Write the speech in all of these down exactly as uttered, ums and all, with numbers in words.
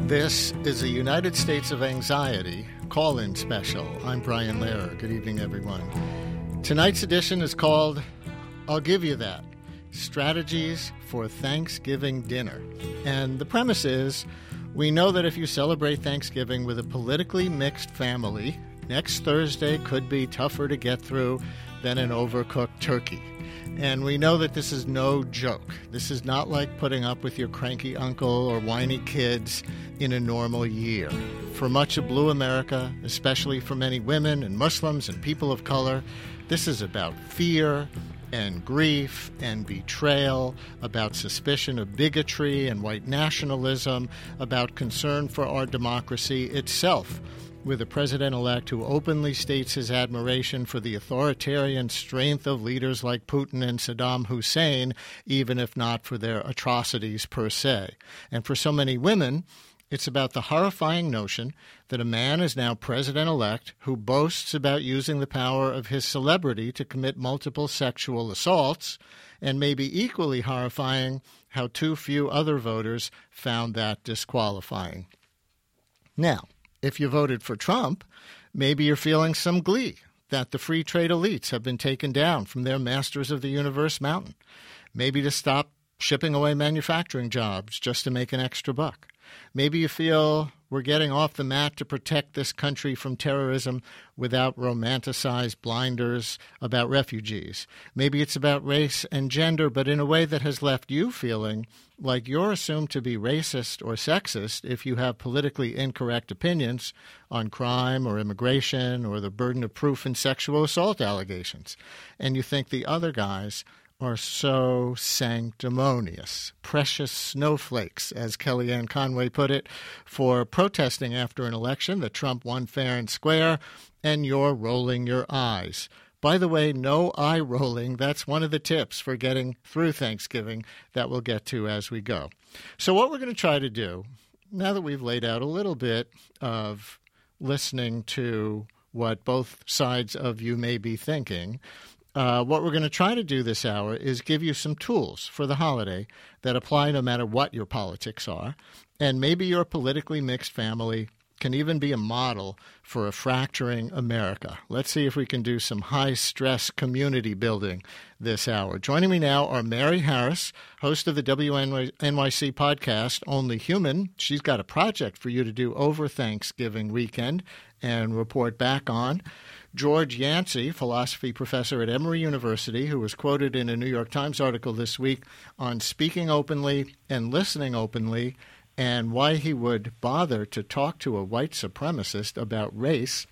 This is a United States of Anxiety call-in special. I'm Brian Lehrer. Good evening, everyone. Tonight's edition is called I'll Give You That, Strategies for Thanksgiving Dinner. And the premise is, we know that if you celebrate Thanksgiving with a politically mixed family, next Thursday could be tougher to get through than an overcooked turkey. And we know that this is no joke. This is not like putting up with your cranky uncle or whiny kids in a normal year. For much of Blue America, especially for many women and Muslims and people of color, this is about fear and grief and betrayal, about suspicion of bigotry and white nationalism, about concern for our democracy itself, with a president-elect who openly states his admiration for the authoritarian strength of leaders like Putin and Saddam Hussein, even if not for their atrocities per se. And for so many women, it's about the horrifying notion that a man is now president-elect who boasts about using the power of his celebrity to commit multiple sexual assaults, and maybe equally horrifying how too few other voters found that disqualifying. Now, if you voted for Trump, maybe you're feeling some glee that the free trade elites have been taken down from their masters of the universe mountain, maybe to stop shipping away manufacturing jobs just to make an extra buck. Maybe you feel we're getting off the mat to protect this country from terrorism without romanticized blinders about refugees. Maybe it's about race and gender, but in a way that has left you feeling like you're assumed to be racist or sexist if you have politically incorrect opinions on crime or immigration or the burden of proof in sexual assault allegations. And you think the other guys are so sanctimonious, precious snowflakes, as Kellyanne Conway put it, for protesting after an election that Trump won fair and square, and you're rolling your eyes. By the way, no eye rolling. That's one of the tips for getting through Thanksgiving that we'll get to as we go. So what we're going to try to do, now that we've laid out a little bit of listening to what both sides of you may be thinking, Uh, what we're going to try to do this hour is give you some tools for the holiday that apply no matter what your politics are. And maybe your politically mixed family can even be a model for a fracturing America. Let's see if we can do some high-stress community building this hour. Joining me now are Mary Harris, host of the W N Y C podcast, Only Human. She's got a project for you to do over Thanksgiving weekend and report back on. George Yancey, philosophy professor at Emory University, who was quoted in a New York Times article this week on speaking openly and listening openly and why he would bother to talk to a white supremacist about race.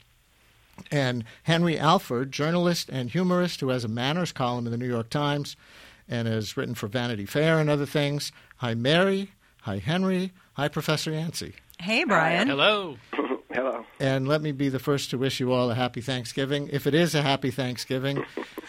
And Henry Alford, journalist and humorist who has a manners column in the New York Times and has written for Vanity Fair and other things. Hi, Mary. Hi, Henry. Hi, Professor Yancey. Hey, Brian. Hello. Hello. And let me be the first to wish you all a happy Thanksgiving. If it is a happy Thanksgiving,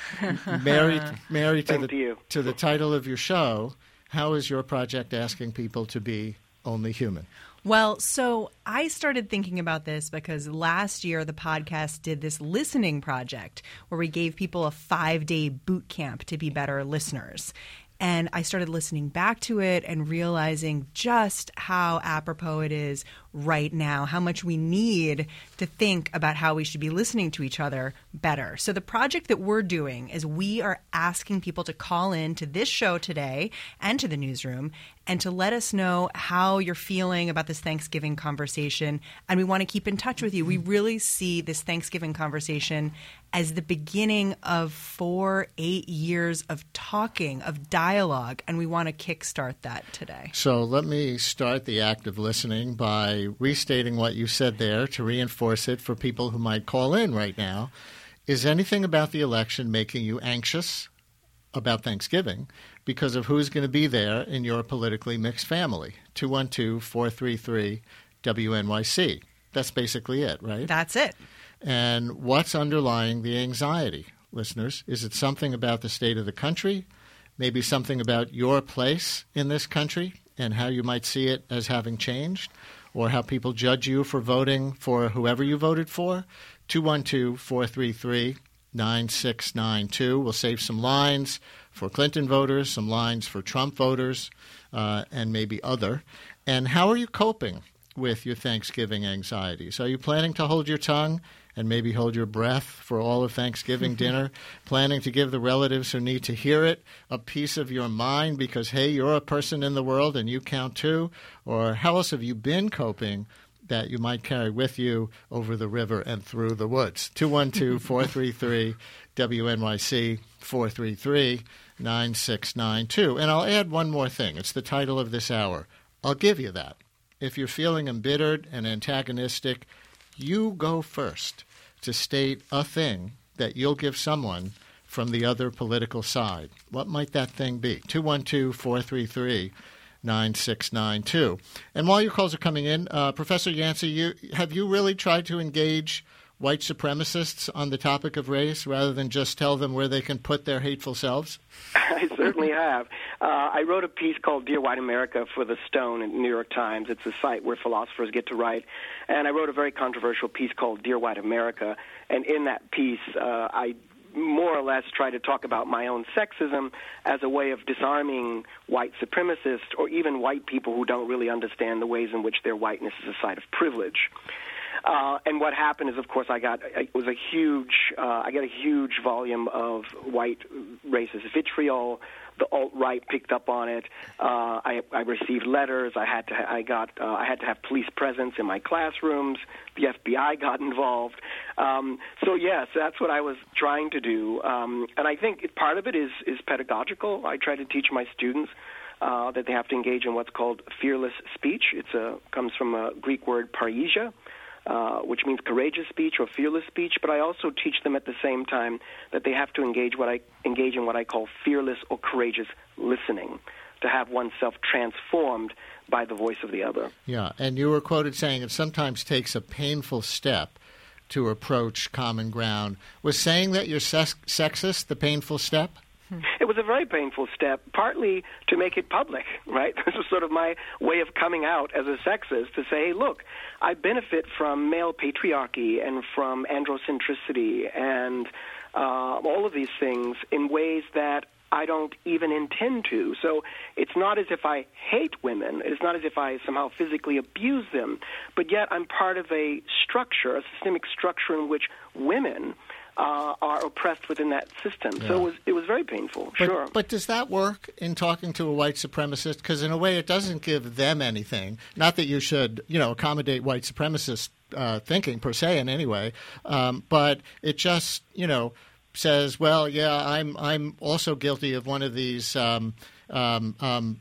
Mary, Mary to the to, to the title of your show, how is your project asking people to be only human? Well, so I started thinking about this because last year the podcast did this listening project where we gave people a five-day boot camp to be better listeners. And I started listening back to it and realizing just how apropos it is right now, how much we need to think about how we should be listening to each other better. So the project that we're doing is we are asking people to call in to this show today and to the newsroom and to let us know how you're feeling about this Thanksgiving conversation. And we want to keep in touch with you. We really see this Thanksgiving conversation as the beginning of four, eight years of talking, of dialogue, and we want to kickstart that today. So let me start the act of listening by restating what you said there to reinforce it for people who might call in right now. Is anything about the election making you anxious about Thanksgiving because of who's going to be there in your politically mixed family? two one two, four three three, W N Y C. That's basically it, right? That's it. And what's underlying the anxiety, listeners? Is it something about the state of the country? Maybe something about your place in this country and how you might see it as having changed? Or how people judge you for voting for whoever you voted for? two one two, four three three, nine six nine two. We'll save some lines for Clinton voters, some lines for Trump voters, uh, and maybe other. And how are you coping with your Thanksgiving anxieties? Are you planning to hold your tongue and maybe hold your breath for all of Thanksgiving dinner? Planning to give the relatives who need to hear it a piece of your mind because, hey, you're a person in the world and you count too? Or how else have you been coping that you might carry with you over the river and through the woods? two one two, four three three, W N Y C, four three three, nine six nine two. And I'll add one more thing. It's the title of this hour. I'll give you that. If you're feeling embittered and antagonistic, you go first to state a thing that you'll give someone from the other political side. What might that thing be? two one two, four three three, nine six nine two. And while your calls are coming in, uh, Professor Yancey, you, have you really tried to engage white supremacists on the topic of race rather than just tell them where they can put their hateful selves? I certainly have. Uh, I wrote a piece called Dear White America for The Stone in the New York Times. It's a site where philosophers get to write. And I wrote a very controversial piece called Dear White America. And in that piece, uh, I more or less try to talk about my own sexism as a way of disarming white supremacists or even white people who don't really understand the ways in which their whiteness is a sign of privilege. Uh, and what happened is, of course, I got it was a huge uh, I got a huge volume of white racist vitriol. The alt-right picked up on it. Uh, I, I received letters. I had to I got uh, I had to have police presence in my classrooms. The F B I got involved. Um, so yes, that's what I was trying to do. Um, and I think part of it is is pedagogical. I try to teach my students uh, that they have to engage in what's called fearless speech. It's a comes from a Greek word parrhesia, Uh, which means courageous speech or fearless speech, but I also teach them at the same time that they have to engage what I engage in what I call fearless or courageous listening, to have oneself transformed by the voice of the other. Yeah, and you were quoted saying it sometimes takes a painful step to approach common ground. Was saying that you're sex- sexist the painful step? It was a very painful step, partly to make it public, right? This was sort of my way of coming out as a sexist, to say, hey, look, I benefit from male patriarchy and from androcentricity and uh, all of these things in ways that I don't even intend to. So it's not as if I hate women. It's not as if I somehow physically abuse them. But yet I'm part of a structure, a systemic structure in which women Uh, are oppressed within that system. Yeah. So it was it was very painful, but, sure. But does that work in talking to a white supremacist? Because in a way it doesn't give them anything. Not that you should, you know, accommodate white supremacist uh, thinking per se in any way, um, but it just, you know, says, well, yeah, I'm I'm also guilty of one of these um, um, um,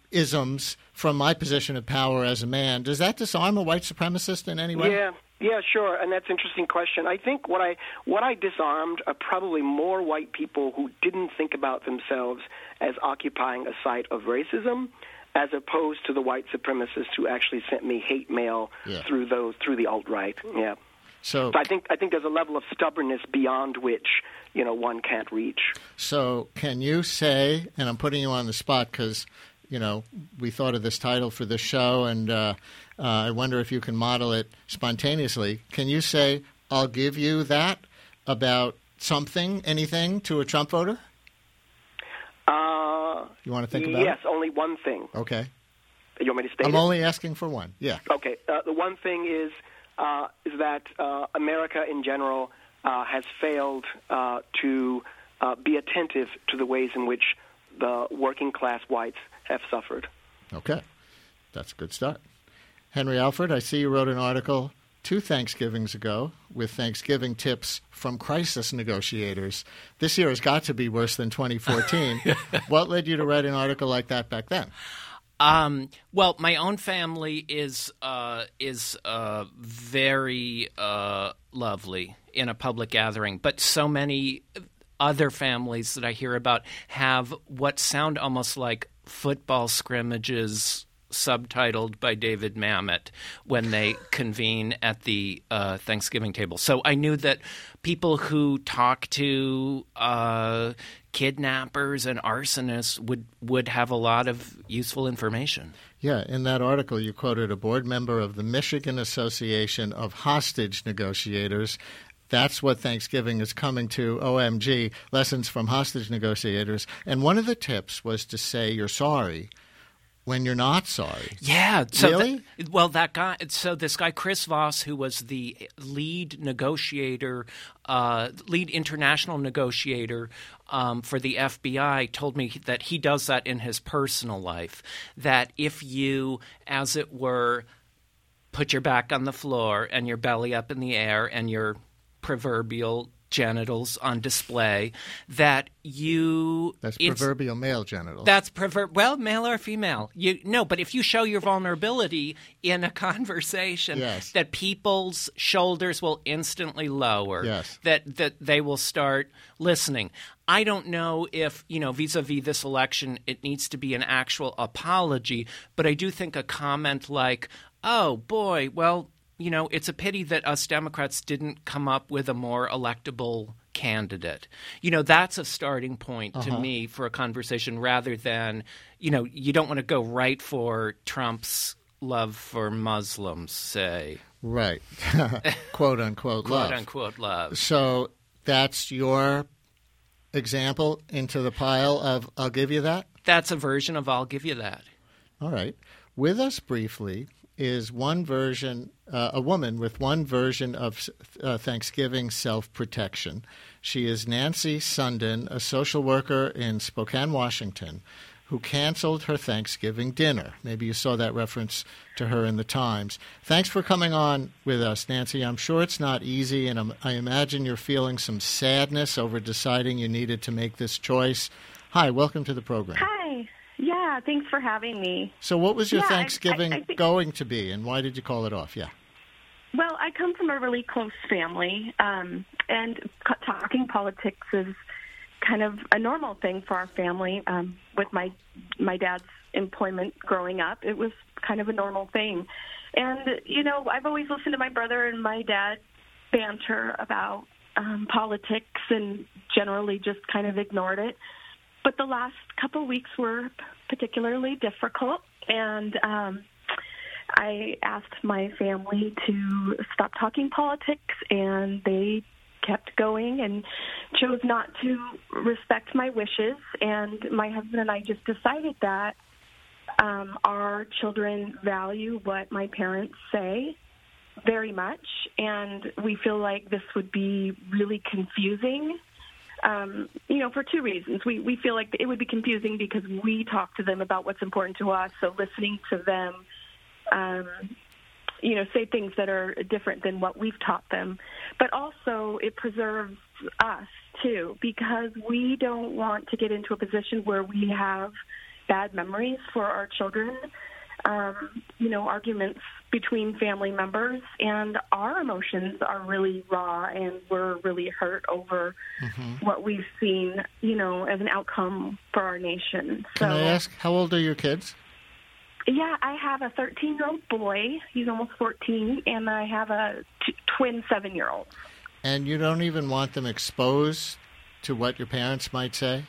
isms from my position of power as a man. Does that disarm a white supremacist in any way? Yeah. Yeah, sure, and that's an interesting question. I think what I what I disarmed are probably more white people who didn't think about themselves as occupying a site of racism, as opposed to the white supremacists who actually sent me hate mail yeah. through those through the alt-right. Yeah. So, so I think I think there's a level of stubbornness beyond which, you know, one can't reach. So can you say, and I'm putting you on the spot because, you know, we thought of this title for this show, and uh, uh, I wonder if you can model it spontaneously. Can you say, I'll give you that about something, anything, to a Trump voter? Uh, you want to think about yes, it? Yes, only one thing. Okay. You want me to state I'm it? only asking for one, yeah. Okay. Uh, the one thing is, uh, is that uh, America in general uh, has failed uh, to uh, be attentive to the ways in which the working class whites have suffered. Okay. That's a good start. Henry Alford, I see you wrote an article two Thanksgivings ago with Thanksgiving tips from crisis negotiators. This year has got to be worse than twenty fourteen. What led you to write an article like that back then? Um, well, my own family is uh, is uh, very uh, lovely in a public gathering, but so many other families that I hear about have what sound almost like football scrimmages subtitled by David Mamet when they convene at the uh, Thanksgiving table. So I knew that people who talk to uh, kidnappers and arsonists would, would have a lot of useful information. Yeah, in that article you quoted a board member of the Michigan Association of Hostage Negotiators. That's what Thanksgiving is coming to, O M G, lessons from hostage negotiators. And one of the tips was to say you're sorry when you're not sorry. Yeah. So really? That, well, that guy. So this guy Chris Voss, who was the lead negotiator, uh, lead international negotiator um, for the F B I, told me that he does that in his personal life. That if you, as it were, put your back on the floor and your belly up in the air and your proverbial genitals on display, that you that's proverbial male genitals. That's prover- well, male or female. You no, but if you show your vulnerability in a conversation, yes. that people's shoulders will instantly lower. Yes. That that they will start listening. I don't know if, you know, vis-a-vis this election, it needs to be an actual apology, but I do think a comment like, "Oh boy, well, you know, it's a pity that us Democrats didn't come up with a more electable candidate." You know, that's a starting point to uh-huh. me for a conversation rather than, you know, you don't want to go right for Trump's love for Muslims, say. Right. Quote, unquote, love. Quote, unquote, love. So that's your example into the pile of I'll give you that? That's a version of I'll give you that. All right. With us briefly is one version, uh, a woman with one version of uh, Thanksgiving self-protection. She is Nancy Sundin, a social worker in Spokane, Washington, who canceled her Thanksgiving dinner. Maybe you saw that reference to her in the Times. Thanks for coming on with us, Nancy. I'm sure it's not easy, and I'm, I imagine you're feeling some sadness over deciding you needed to make this choice. Hi, welcome to the program. Hi. Yeah, thanks for having me. So what was your yeah, Thanksgiving I, I think, going to be, and why did you call it off? Yeah. Well, I come from a really close family, um, and talking politics is kind of a normal thing for our family. Um, with my my dad's employment growing up, it was kind of a normal thing. And, you know, I've always listened to my brother and my dad banter about um, politics and generally just kind of ignored it. But the last couple of weeks were particularly difficult, and um, I asked my family to stop talking politics, and they kept going and chose not to respect my wishes. And my husband and I just decided that um, our children value what my parents say very much, and we feel like this would be really confusing. Um, you know, for two reasons. We we feel like it would be confusing because we talk to them about what's important to us, so listening to them, um, you know, say things that are different than what we've taught them. But also it preserves us, too, because we don't want to get into a position where we have bad memories for our children, um, you know, arguments between family members, and our emotions are really raw, and we're really hurt over mm-hmm. what we've seen, you know, as an outcome for our nation. Can so, I ask, how old are your kids? Yeah, I have a thirteen-year-old boy. He's almost fourteen, and I have a t- twin seven-year-old. And you don't even want them exposed to what your parents might say?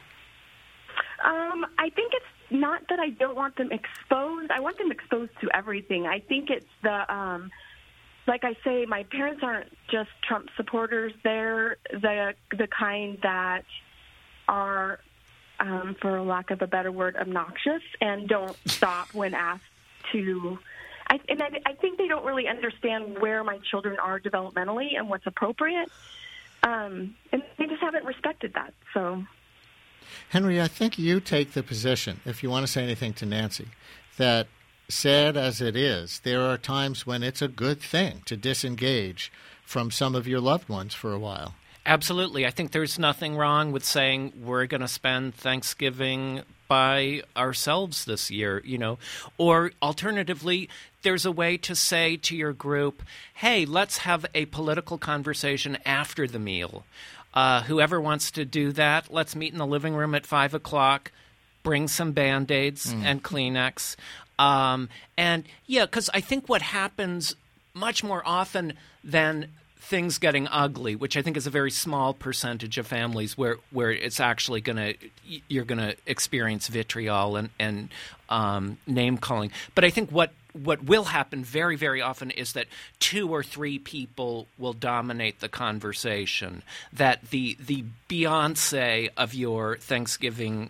Um, I think it's not that I don't want them exposed. I want them exposed to everything. I think it's the, um, like I say, my parents aren't just Trump supporters. They're the the kind that are, um, for lack of a better word, obnoxious and don't stop when asked to. I, and I, I think they don't really understand where my children are developmentally and what's appropriate. Um, and they just haven't respected that, so... Henry, I think you take the position, if you want to say anything to Nancy, that sad as it is, there are times when it's a good thing to disengage from some of your loved ones for a while. Absolutely. I think there's nothing wrong with saying we're going to spend Thanksgiving by ourselves this year, you know. Or alternatively, there's a way to say to your group, hey, let's have a political conversation after the meal. Uh, whoever wants to do that, let's meet in the living room at five o'clock, bring some Band-Aids mm. and Kleenex. Um, and, yeah, because I think what happens much more often than things getting ugly, which I think is a very small percentage of families where, where it's actually going to – you're going to experience vitriol and, and um, name-calling. But I think what – what will happen very, very often is that two or three people will dominate the conversation, that the the Beyonce of your Thanksgiving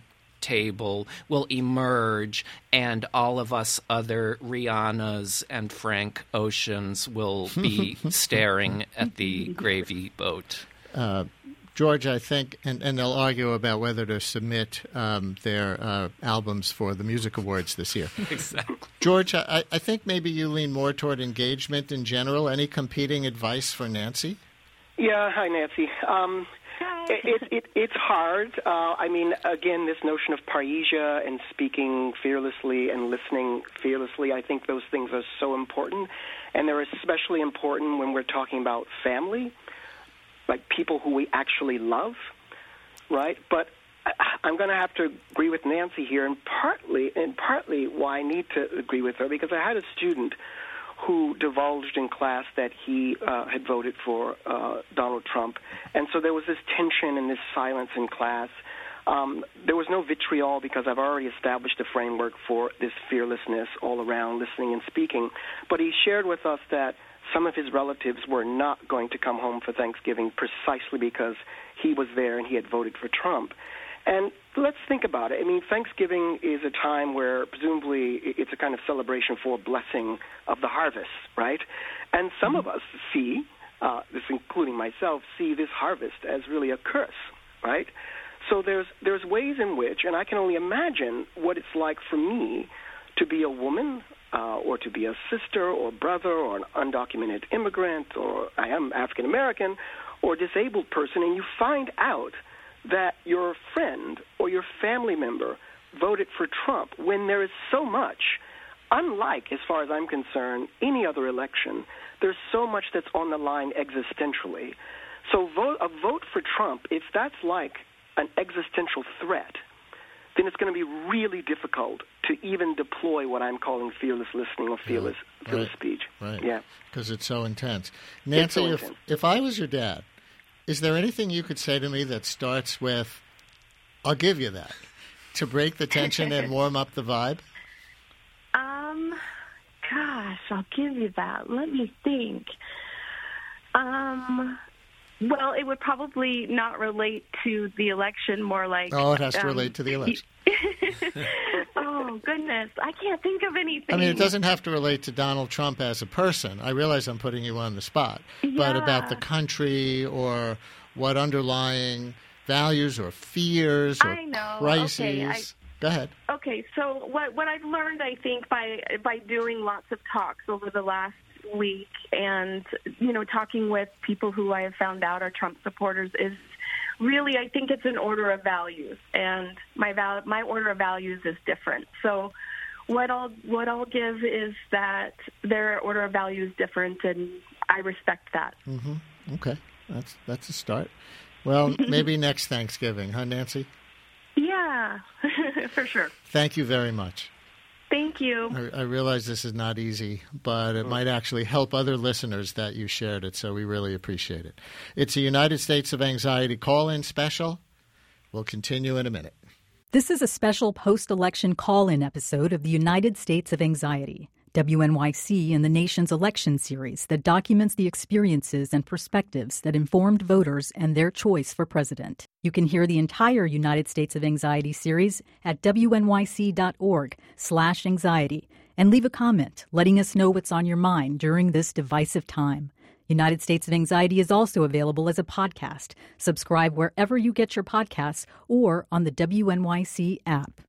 table will emerge, and all of us other Rihannas and Frank Oceans will be staring at the gravy boat. Uh, George, I think, and, and they'll argue about whether to submit um, their uh, albums for the Music Awards this year. Exactly. George, I, I think maybe you lean more toward engagement in general. Any competing advice for Nancy? Yeah, hi, Nancy. Um, it, it, it, it's hard. Uh, I mean, again, this notion of parrhesia and speaking fearlessly and listening fearlessly, I think those things are so important. And they're especially important when we're talking about family, like people who we actually love, right? But I, I'm going to have to agree with Nancy here, and partly, and partly why I need to agree with her, because I had a student who divulged in class that he uh, had voted for uh, Donald Trump. And so there was this tension and this silence in class. Um, there was no vitriol because I've already established a framework for this fearlessness all around listening and speaking. But he shared with us that some of his relatives were not going to come home for Thanksgiving precisely because he was there and he had voted for Trump. And let's think about it. I mean, Thanksgiving is a time where presumably it's a kind of celebration for blessing of the harvest, right? And some of us see, uh, this including myself, see this harvest as really a curse, right? So there's there's ways in which, and I can only imagine what it's like for me to be a woman uh, or to be a sister or brother or an undocumented immigrant, or I am African American or disabled person, and you find out that your friend or your family member voted for Trump when there is so much, unlike, as far as I'm concerned, any other election, there's so much that's on the line existentially. So vote, a vote for Trump, if that's like an existential threat, then it's going to be really difficult to even deploy what I'm calling fearless listening or fearless, yeah, fearless right, speech. Right, yeah, because it's so intense. Nancy, so if, intense. if I was your dad, is there anything you could say to me that starts with, I'll give you that, to break the tension and warm up the vibe? Um, gosh, I'll give you that. Let me think. Um, well, it would probably not relate to the election, more like... Oh, it has to um, relate to the election. Oh, goodness. I can't think of anything. I mean, it doesn't have to relate to Donald Trump as a person. I realize I'm putting you on the spot. Yeah. But about the country or what underlying values or fears or I know. crises. Okay, I, Go ahead. Okay, so what what I've learned, I think, by by doing lots of talks over the last week and, you know, talking with people who I have found out are Trump supporters is really, I think it's an order of values, and my val- my order of values is different. So what I'll what I'll give is that their order of values is different, and I respect that. Mm-hmm. Okay, that's that's a start. Well, maybe next Thanksgiving, huh, Nancy? Yeah, for sure. Thank you very much. Thank you. I, I realize this is not easy, but it might actually help other listeners that you shared it, so we really appreciate it. It's a United States of Anxiety call-in special. We'll continue in a minute. This is a special post-election call-in episode of the United States of Anxiety, W N Y C and the nation's election series that documents the experiences and perspectives that informed voters and their choice for president. You can hear the entire United States of Anxiety series at W N Y C dot org slash anxiety and leave a comment letting us know what's on your mind during this divisive time. United States of Anxiety is also available as a podcast. Subscribe wherever you get your podcasts or on the W N Y C app.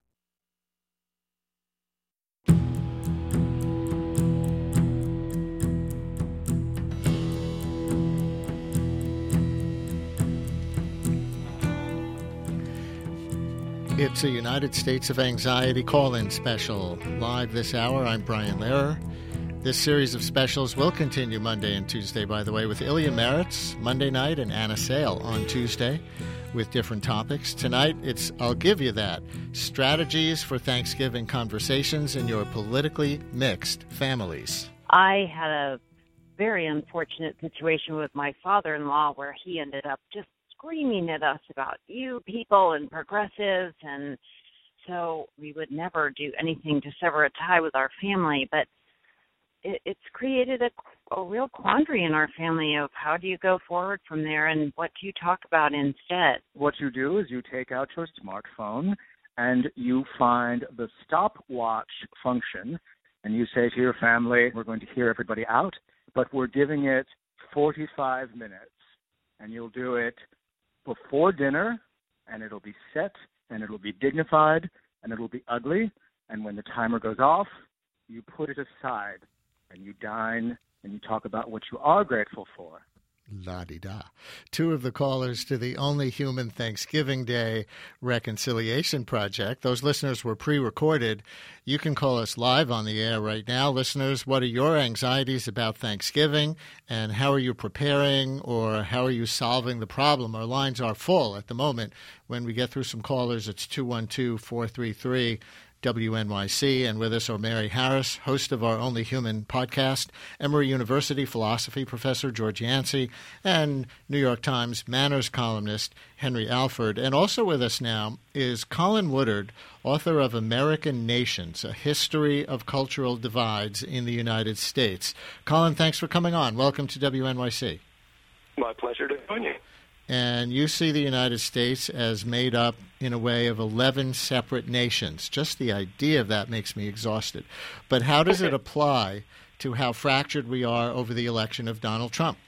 It's a United States of Anxiety call-in special. Live this hour, I'm Brian Lehrer. This series of specials will continue Monday and Tuesday, by the way, with Ilya Meritz Monday night and Anna Sale on Tuesday with different topics. Tonight, it's I'll Give You That, strategies for Thanksgiving conversations in your politically mixed families. I had a very unfortunate situation with my father-in-law where he ended up just screaming at us about you people and progressives, and so we would never do anything to sever a tie with our family, but it, it's created a, a real quandary in our family of how do you go forward from there and what do you talk about instead. What you do is you take out your smartphone and you find the stopwatch function, and you say to your family, we're going to hear everybody out, but we're giving it forty-five minutes, and you'll do it before dinner, and it'll be set, and it'll be dignified, and it'll be ugly, and when the timer goes off, you put it aside, and you dine, and you talk about what you are grateful for. La-di-da. Two of the callers to the Only Human Thanksgiving Day Reconciliation Project. Those listeners were pre-recorded. You can call us live on the air right now. Listeners, what are your anxieties about Thanksgiving, and how are you preparing, or how are you solving the problem? Our lines are full at the moment. When we get through some callers, it's two one two, four three three, W N Y C, and with us are Mary Harris, host of our Only Human podcast, Emory University philosophy professor George Yancey, and New York Times manners columnist Henry Alford. And also with us now is Colin Woodard, author of American Nations, A History of Cultural Divides in the United States. Colin, thanks for coming on. Welcome to W N Y C. My pleasure to join you. And you see the United States as made up, in a way, of eleven separate nations. Just the idea of that makes me exhausted. But how does it apply to how fractured we are over the election of Donald Trump?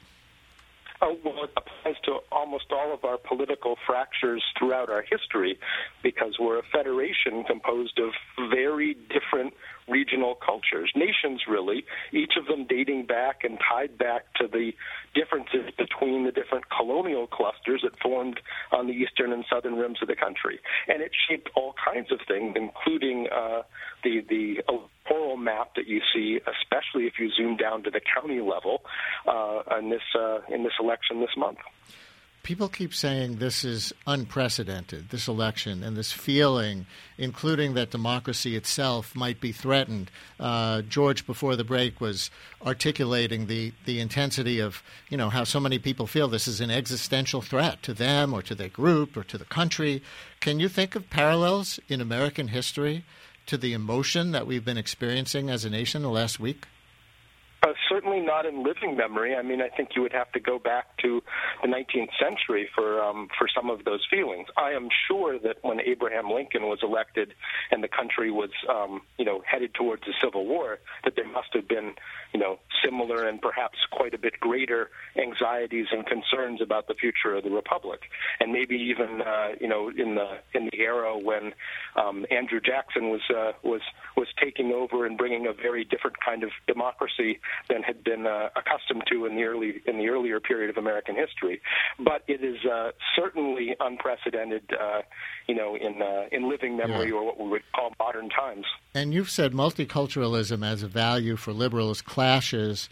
Oh, well, it applies to almost all of our political fractures throughout our history, because we're a federation composed of very different regional cultures, nations really, each of them dating back and tied back to the differences between the different colonial clusters that formed on the eastern and southern rims of the country. And it shaped all kinds of things, including uh, the, the electoral map that you see, especially if you zoom down to the county level uh, in this uh, in this election this month. People keep saying this is unprecedented, this election, and this feeling, including that democracy itself might be threatened. Uh, George, before the break, was articulating the, the intensity of, you know, how so many people feel this is an existential threat to them or to their group or to the country. Can you think of parallels in American history to the emotion that we've been experiencing as a nation the last week? Uh, certainly not in living memory. I mean, I think you would have to go back to the nineteenth century for um, for some of those feelings. I am sure that when Abraham Lincoln was elected and the country was, um, you know, headed towards a civil war, that there must have been, you know, similar and perhaps quite a bit greater anxieties and concerns about the future of the republic. And maybe even, uh, you know, in the in the era when um, Andrew Jackson was uh, was was taking over and bringing a very different kind of democracy than had been uh, accustomed to in the early in the earlier period of American history. But it is uh, certainly unprecedented, uh, you know, in uh, in living memory, yeah. or what we would call modern times. And you've said multiculturalism as a value for liberals clashes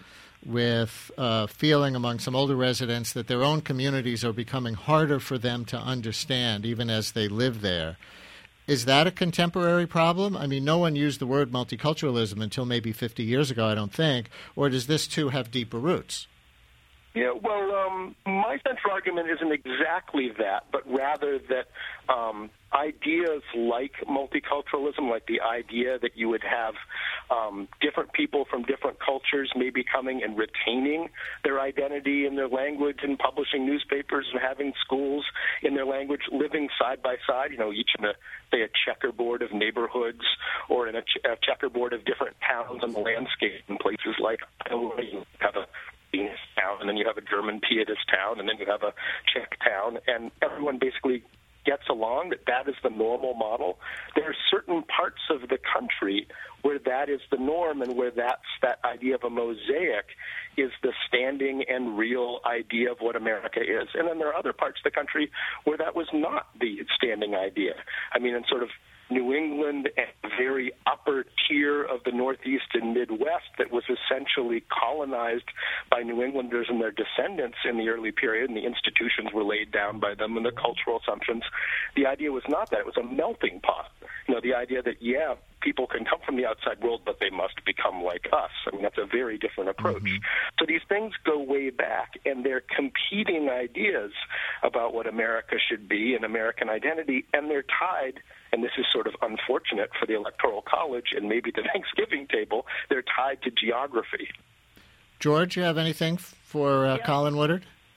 with uh, feeling among some older residents that their own communities are becoming harder for them to understand, even as they live there. Is that a contemporary problem? I mean, no one used the word multiculturalism until maybe fifty years ago, I don't think. Or does this, too, have deeper roots? Yeah, well, um, my central argument isn't exactly that, but rather that um, ideas like multiculturalism, like the idea that you would have um, different people from different cultures maybe coming and retaining their identity and their language and publishing newspapers and having schools in their language, living side by side, you know, each in a, say, a checkerboard of neighborhoods or in a, ch- a checkerboard of different towns on the landscape in places like Iowa. You have a Venus town, and then you have a German pietist town, and then you have a Czech town, and everyone basically gets along, that that is the normal model. There are certain parts of the country where that is the norm and where that's that idea of a mosaic is the standing and real idea of what America is. And then there are other parts of the country where that was not the standing idea. I mean, in sort of New England and the very upper tier of the Northeast and Midwest that was essentially colonized by New Englanders and their descendants in the early period, and the institutions were laid down by them and the cultural assumptions. The idea was not that. It was a melting pot. You know, the idea that, yeah, people can come from the outside world, but they must become like us. I mean, that's a very different approach. Mm-hmm. So these things go way back, and they're competing ideas about what America should be and American identity, and they're tied, and this is sort of unfortunate for the Electoral College and maybe the Thanksgiving table, they're tied to geography. George, you have anything for uh, yeah. Colin Woodard?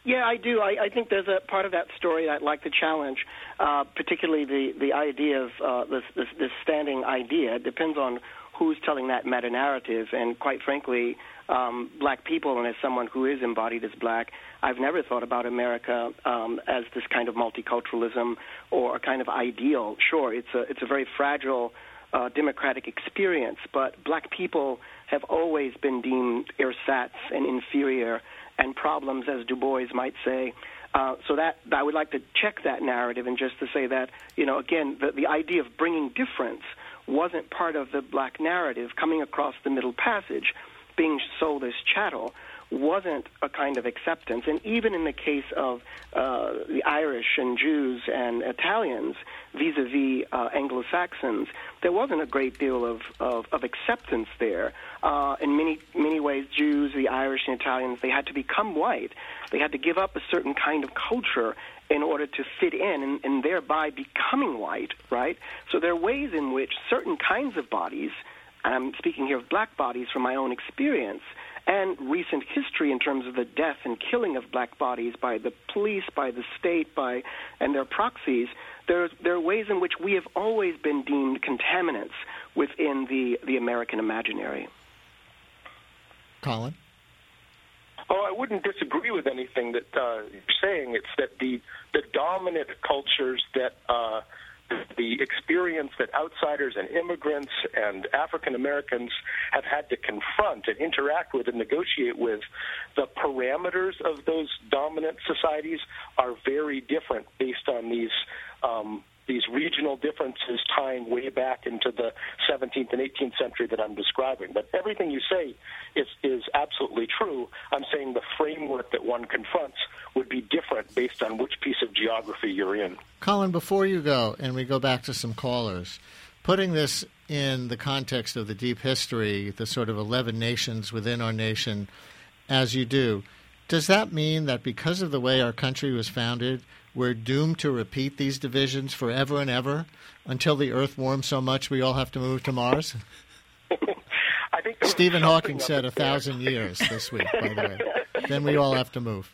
Yeah, I do. I, I think there's a part of that story I'd like to challenge, uh, particularly the, the idea of uh, this, this, this standing idea. It depends on who's telling that meta-narrative, and quite frankly, um, black people, and as someone who is embodied as black, I've never thought about America um, as this kind of multiculturalism or a kind of ideal. Sure, it's a, it's a very fragile uh, democratic experience, but black people have always been deemed ersatz and inferior and problems, as Du Bois might say. Uh, so that I would like to check that narrative, and just to say that, you know, again, the, the idea of bringing difference wasn't part of the black narrative. Coming across the Middle Passage, being sold as chattel, wasn't a kind of acceptance. And even in the case of uh, the Irish and Jews and Italians vis-a-vis uh, Anglo-Saxons, there wasn't a great deal of, of, of acceptance there. Uh, in many many ways, Jews, the Irish and Italians, they had to become white. They had to give up a certain kind of culture in order to fit in, and, and thereby becoming white, right? So there are ways in which certain kinds of bodies, and I'm speaking here of black bodies from my own experience, and recent history in terms of the death and killing of black bodies by the police, by the state, by and their proxies, there, there are ways in which we have always been deemed contaminants within the, the American imaginary. Colin? Oh, I wouldn't disagree with anything that uh, you're saying. It's that the, the dominant cultures that uh, the experience that outsiders and immigrants and African Americans have had to confront and interact with and negotiate with, the parameters of those dominant societies are very different based on these um, these regional differences tying way back into the seventeenth and eighteenth century that I'm describing. But everything you say is, is absolutely true. I'm saying the framework that one confronts would be different based on which piece of geography you're in. Colin, before you go, and we go back to some callers, putting this in the context of the deep history, the sort of eleven nations within our nation, as you do, does that mean that because of the way our country was founded, we're doomed to repeat these divisions forever and ever until the Earth warms so much we all have to move to Mars? I think Stephen Hawking said a thousand years this week, by the way. Then we all have to move.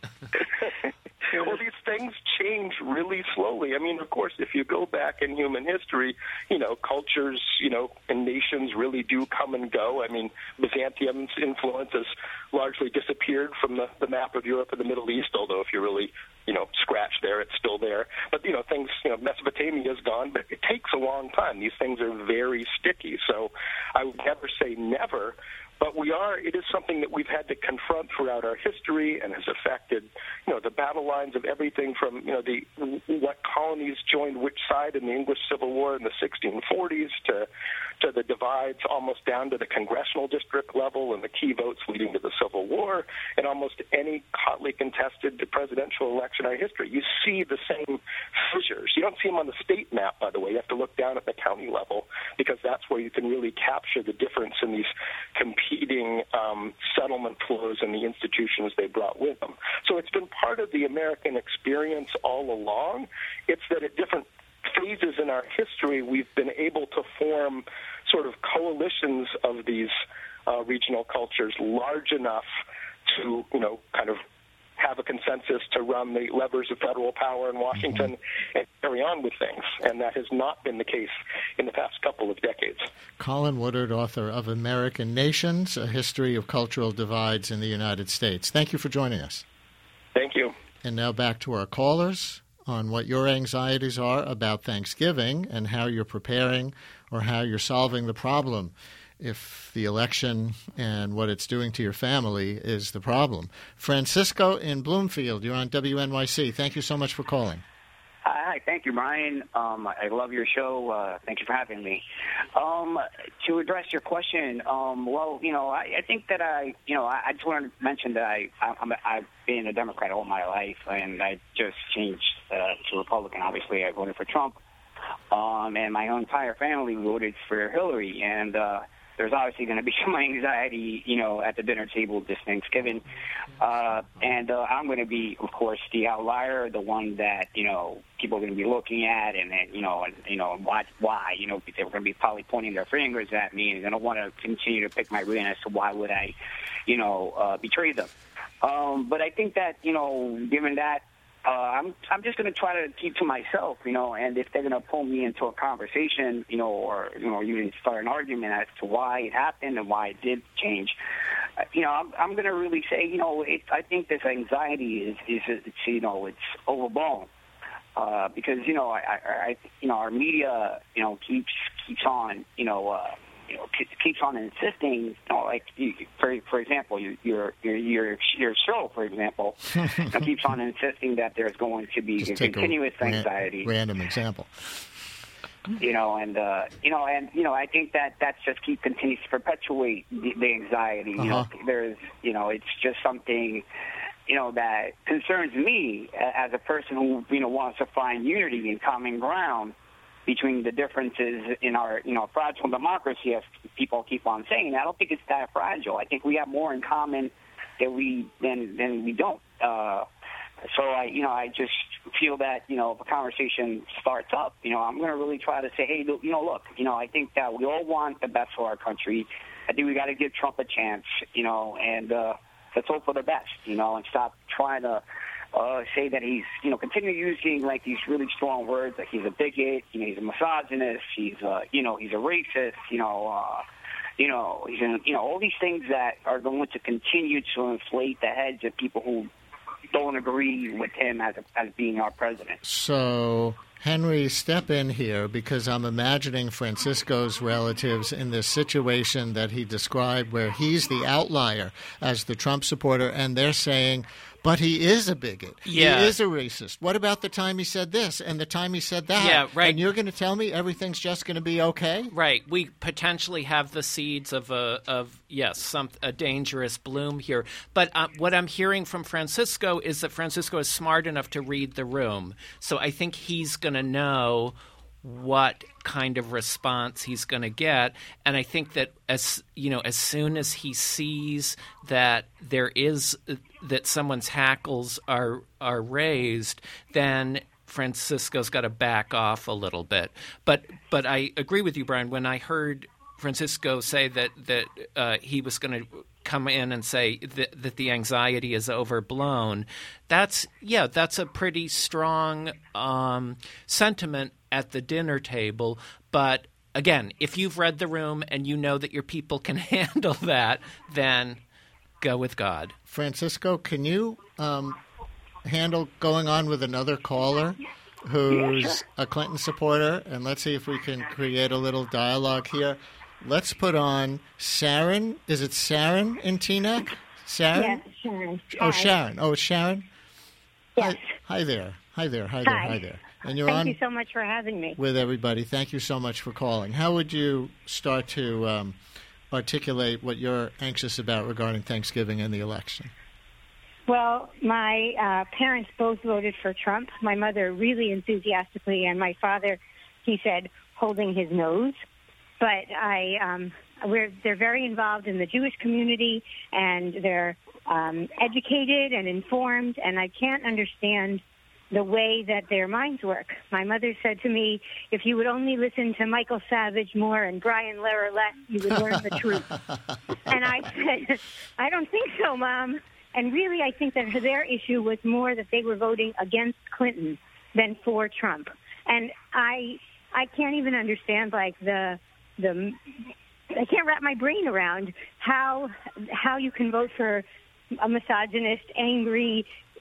Well, these things change really slowly. I mean, of course, if you go back in human history, you know, cultures, you know, and nations really do come and go. I mean, Byzantium's influence has largely disappeared from the, the map of Europe and the Middle East, although if you really, you know, scratch there, it's still there. But, you know, things, you know, Mesopotamia's gone, but it takes a long time. These things are very sticky. So I would never say never. But we are, it is something that we've had to confront throughout our history and has affected, you know, the battle lines of everything from, you know, the what colonies joined which side in the English Civil War in the sixteen forties to to the divides almost down to the congressional district level and the key votes leading to the Civil War and almost any hotly contested presidential election in our history. You see the same fissures. You don't see them on the state map, by the way. You have to look down at the county level because that's where you can really capture the difference in these competing um, settlement flows and the institutions they brought with them. So it's been part of the American experience all along. It's that at different phases in our history, we've been able to form sort of coalitions of these uh, regional cultures large enough to, you know, kind of have a consensus to run the levers of federal power in Washington mm-hmm. and carry on with things. And that has not been the case in the past couple of decades. Colin Woodard, author of American Nations, A History of Cultural Divides in the United States. Thank you for joining us. Thank you. And now back to our callers on what your anxieties are about Thanksgiving and how you're preparing or how you're solving the problem if the election and what it's doing to your family is the problem. Francisco in Bloomfield, you're on W N Y C. Thank you so much for calling. Hi, thank you, Brian. Um, I love your show. Uh, thank you for having me. Um, to address your question, um, well, you know, I, I think that I, you know, I, I just want to mention that I, I, I'm, I've been a Democrat all my life, and I just changed uh, to Republican. Obviously, I voted for Trump, um, and my entire family voted for Hillary, and uh, there's obviously going to be some anxiety, you know, at the dinner table this Thanksgiving. Uh, and uh, I'm going to be, of course, the outlier, the one that, you know, people are going to be looking at and, and you know, and, you know, why, why, you know, they're going to be probably pointing their fingers at me and they don't want to continue to pick my brain as to why would I, you know, uh, betray them. Um, but I think that, you know, given that, uh, I'm I'm just going to try to keep to myself, you know, and if they're going to pull me into a conversation, you know, or, you know, even start an argument as to why it happened and why it did change, uh, you know, I'm, I'm going to really say, you know, it, I think this anxiety is, is it's, you know, it's overblown. Uh, because, you know, I, I, I, you know, our media, you know, keeps keeps on, you know, uh, you know, keeps on insisting, you know, like, you, for for example, your your your your show, for example, you know, keeps on insisting that there's going to be Just a take continuous a ran- anxiety. Random example. You know, and uh, you know, and you know, I think that that's just keep continues to perpetuate the, the anxiety. You Uh-huh. know, there's, you know, it's just something, you know, that concerns me as a person who, you know, wants to find unity and common ground between the differences in our, you know, fragile democracy, as people keep on saying. I don't think it's that fragile. I think we have more in common than we than than we don't. Uh, so I, you know, I just feel that, you know, if a conversation starts up, you know, I'm going to really try to say, hey, you know, look, you know, I think that we all want the best for our country. I think we got to give Trump a chance, you know, and uh, let's hope for the best, you know, and stop trying to uh, say that he's, you know, continue using like these really strong words, like he's a bigot, you know, he's a misogynist, he's, uh, you know, he's a racist, you know, uh, you know, he's, in, you know, all these things that are going to continue to inflate the heads of people who don't agree with him as a, as being our president. So, Henry, step in here, because I'm imagining Francisco's relatives in this situation that he described where he's the outlier as the Trump supporter, and they're saying, but he is a bigot. Yeah. He is a racist. What about the time he said this and the time he said that? Yeah, right. And you're going to tell me everything's just going to be okay? Right. We potentially have the seeds of a of yes, some a dangerous bloom here. But uh, what I'm hearing from Francisco is that Francisco is smart enough to read the room. So I think he's going to know what kind of response he's going to get, and I think that as you know, as soon as he sees that there is that someone's hackles are are raised, then Francisco's got to back off a little bit. But but I agree with you, Brian. When I heard Francisco say that that uh, he was going to come in and say that, that the anxiety is overblown, that's yeah, that's a pretty strong um, sentiment at the dinner table. But again, if you've read the room and you know that your people can handle that, then go with God. Francisco, can you um, handle going on with another caller who's Yeah, sure. a Clinton supporter? And let's see if we can create a little dialogue here. Let's put on Sharon. Is it Sharon in Teaneck? Sharon? Yes, Sharon. Oh, Hi. Sharon. Oh, Sharon? Yes. Hi, hi there. Hi there. Hi there. Hi. Hi there. And you're Thank on you so much for having me. with everybody. Thank you so much for calling. How would you start to um, articulate what you're anxious about regarding Thanksgiving and the election? Well, my uh, parents both voted for Trump. My mother really enthusiastically, and my father, he said, holding his nose. But I, um, we're they're very involved in the Jewish community, and they're um, educated and informed, and I can't understand the way that their minds work. My mother said to me, if you would only listen to Michael Savage more and Brian Lehrer less, you would learn the truth. And I said, I don't think so, Mom. And really, I think that their issue was more that they were voting against Clinton than for Trump. And I I can't even understand, like, the the I can't wrap my brain around how how you can vote for a misogynist, angry,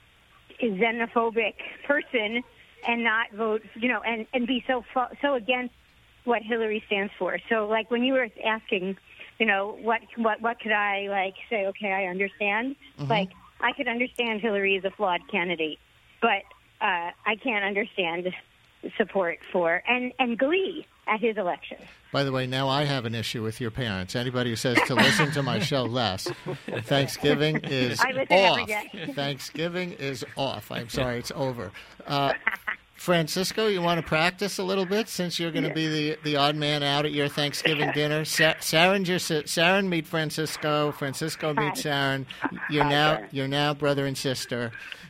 xenophobic person and not vote, you know, and, and be so so against what Hillary stands for. So, like, when you were asking, you know, what what what could I, like, say, okay, I understand. Mm-hmm. Like, I could understand Hillary is a flawed candidate, but uh, I can't understand support for and, and glee at his election. By the way, now I have an issue with your parents. Anybody who says to listen to my show less, Thanksgiving is I listen every off. day. Thanksgiving is off. I'm sorry, it's over. Uh, Francisco, you want to practice a little bit since you're going to be the, the odd man out at your Thanksgiving dinner? Sa- Sharon's your si- Sharon meet Francisco. Francisco meet Hi. Sharon. You're Hi, now Sharon. you're now brother and sister.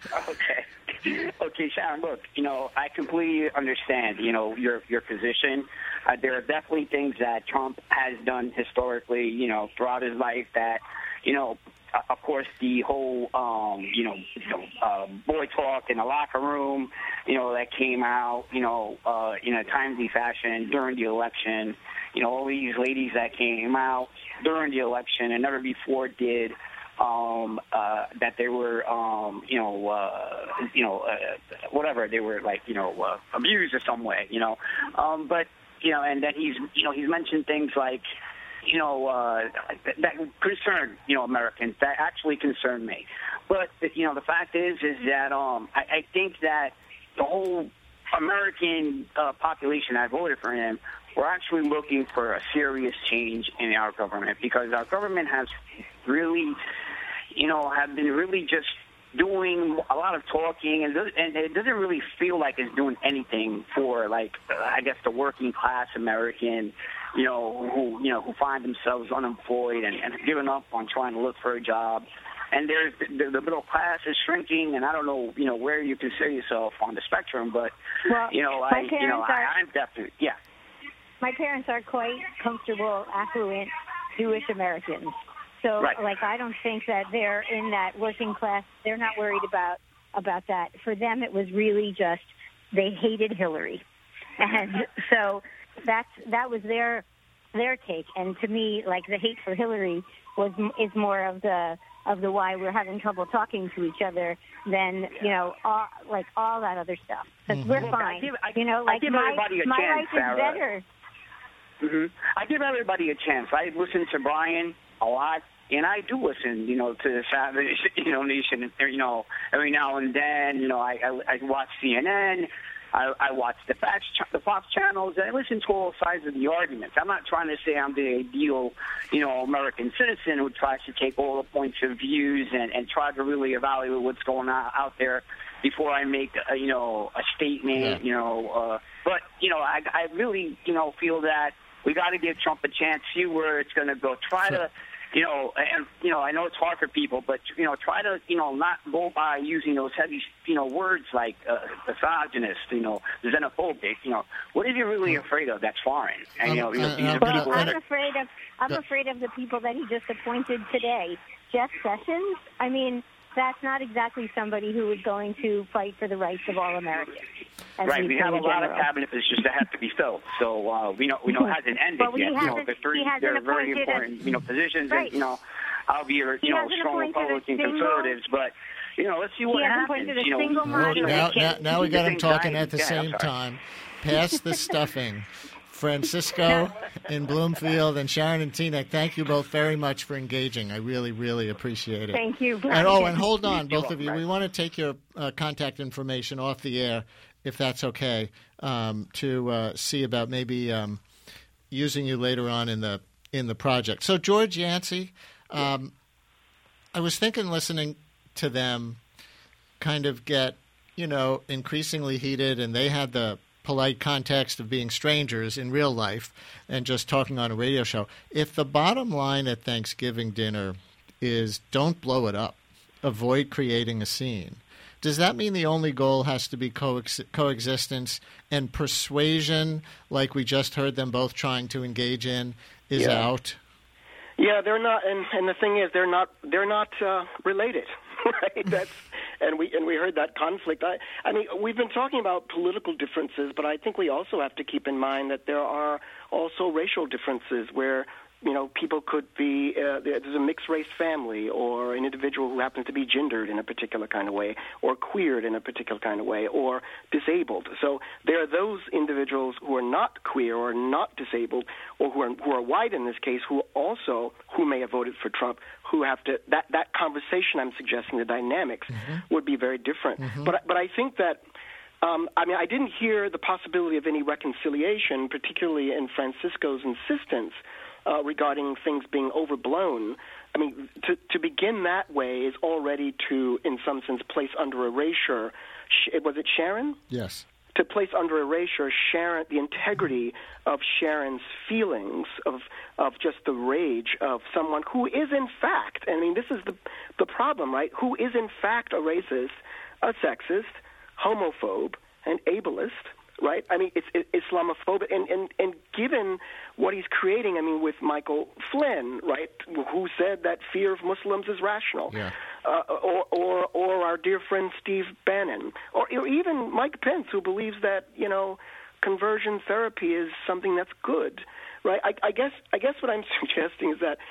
Okay. Okay, Sharon, look, you know, I completely understand, you know, your your position. Uh, there are definitely things that Trump has done historically, you know, throughout his life that, you know, of course, the whole, um, you know, you know uh, boy talk in the locker room, you know, that came out, you know, uh, in a timely fashion during the election. You know, all these ladies that came out during the election and never before did, um, uh, that they were, um, you know, uh, you know, uh, whatever, they were like, you know, uh, abused in some way, you know. Um, but, you know, and then he's, you know, he's mentioned things like, you know, uh, that concern, you know, Americans, that actually concern me. But, you know, the fact is, is that um, I, I think that the whole American uh, population that voted for him, we're actually looking for a serious change in our government, because our government has really, you know, have been really just doing a lot of talking, and, and it doesn't really feel like it's doing anything for, like, uh, I guess, the working class American, you know, who you know who find themselves unemployed and, and giving up on trying to look for a job. And there's the, the middle class is shrinking, and I don't know, you know, where you consider yourself on the spectrum, but well, you know, I, you know, are, I, I'm definitely, yeah. My parents are quite comfortable, affluent Jewish Americans. So, right. like, I don't think that they're in that working class. They're not worried about about that. For them, it was really just they hated Hillary, and so that's that was their their take. And to me, like, the hate for Hillary was is more of the of the why we're having trouble talking to each other than you know all, like all that other stuff. Because mm-hmm. we're Look, fine. I give, I, you know, like I give my everybody a my chance, life Sarah. is better. Mm-hmm. I give everybody a chance. I listen to Brian a lot, and I do listen, you know, to the Savage, you know, Nation, you know, every now and then. You know, I I, I watch C N N, I, I watch the Fox, the Fox channels, and I listen to all sides of the arguments. I'm not trying to say I'm the ideal, you know, American citizen who tries to take all the points of views and, and try to really evaluate what's going on out there before I make, a, you know, a statement, yeah. you know. Uh, but, you know, I, I really, you know, feel that we got to give Trump a chance, see where it's going to go. Try sure. to, you know, and, you know, I know it's hard for people, but, you know, try to, you know, not go by using those heavy, you know, words like uh, misogynist, you know, xenophobic, you know. What are you really afraid of that's foreign? And, you know, you know, these are well, people I'm that are, afraid of, I'm afraid of the people that he just appointed today. Jeff Sessions, I mean, that's not exactly somebody who is going to fight for the rights of all Americans. Right, we have a lot of cabinet positions that have to be filled. So uh, we know we know it hasn't ended well, yet. You know, the three they're very important, a, you know, positions, right. and you know, I'll be your, you know, strong Republican conservatives, but you know, let's see what happens. You know, well, now, now, now we got them talking at the yeah, same time. Pass the stuffing. Francisco in Bloomfield and Sharon and Tina, thank you both very much for engaging. I really, really appreciate it. Thank you. And, oh, and hold on, both of you. We want to take your uh, contact information off the air, if that's okay, um, to uh, see about maybe um, using you later on in the in the project. So, George Yancey, um, I was thinking listening to them kind of get, you know, increasingly heated, and they had the polite context of being strangers in real life and just talking on a radio show. If the bottom line at Thanksgiving dinner is don't blow it up, avoid creating a scene, does that mean the only goal has to be coex- coexistence and persuasion, like we just heard them both trying to engage in, is yeah. out? Yeah, they're not, and, and the thing is, they're not they're not uh, related, right? That's and we and we heard that conflict. I I mean, we've been talking about political differences, but I think we also have to keep in mind that there are also racial differences where, you know, people could be, uh, there's a mixed-race family or an individual who happens to be gendered in a particular kind of way or queered in a particular kind of way or disabled. So there are those individuals who are not queer or not disabled or who are, who are white in this case who also, who may have voted for Trump, who have to, that, that conversation I'm suggesting, the dynamics, mm-hmm. would be very different. Mm-hmm. But, but I think that Um, I mean, I didn't hear the possibility of any reconciliation, particularly in Francisco's insistence uh, regarding things being overblown. I mean, to, to begin that way is already to, in some sense, place under erasure. Was it Sharon? Yes. To place under erasure Sharon, the integrity of Sharon's feelings of of just the rage of someone who is in fact, I mean, this is the the problem, right? Who is in fact a racist, a sexist, homophobe, and ableist, right? I mean, it's, it's Islamophobic. And, and, and given what he's creating, I mean, with Michael Flynn, right, who said that fear of Muslims is rational, yeah. uh, or, or, or our dear friend Steve Bannon, or, or even Mike Pence, who believes that, you know, conversion therapy is something that's good, right? I, I guess I guess what I'm suggesting is that